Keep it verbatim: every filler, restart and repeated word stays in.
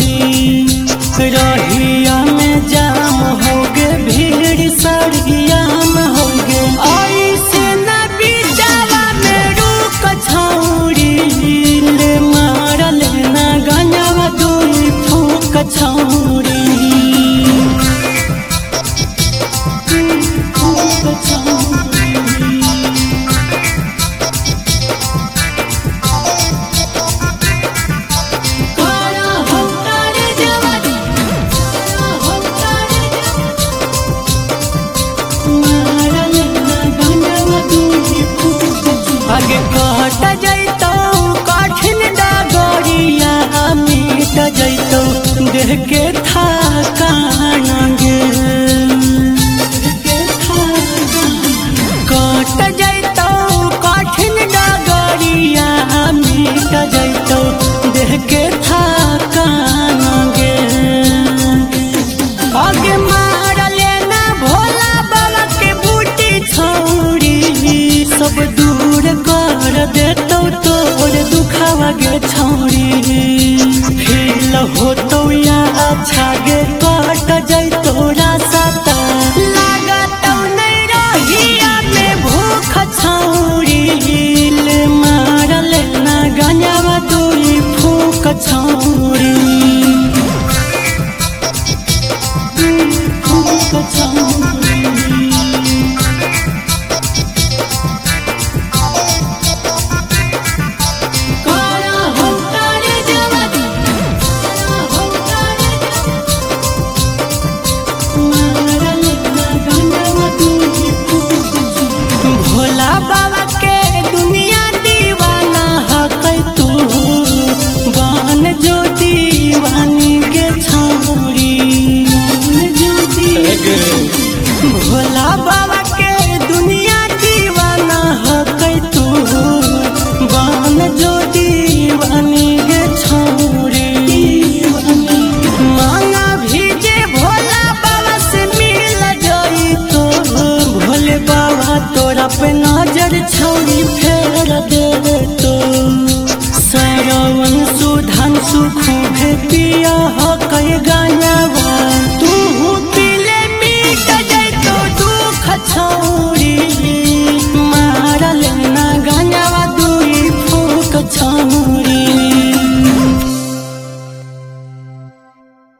रहिया में जाम हो गे भीड़ सड़िया में हो गे ऐसे न बिचारा में रुक छौरी ले मारल न गंजवा दूरी फूक छौरी आगे कट जैतो कठिन डगरिया मिट जैतो देह के थकान गे कट जैतो कठिन डगरिया मिट जैतो देह के थकान गे आगे मार लेना भोला बाबा के बूटी छौरी सब दूर कर देतो तोर दुखावा गे छौरी फील होतो या अच्छा गे कट जैतो रास्ता लागतो नहीं रहिया में भूख छौरी ले मारल ना गंजवा दूरी फूक छौरी फूक छौरी भोला बाबा के दुनिया दीवाना हकै तू बन जो दीवानी के छौरी भोला बाबा के दुनिया दीवाना हकै तू बन जो दीवानी के छौरी मांगा भीजे भोला बाबा से मिल जाई तो भोले बाबा तोरा पे नजर छौरी फेर दे तो सरवन सुधन सुख पिया हो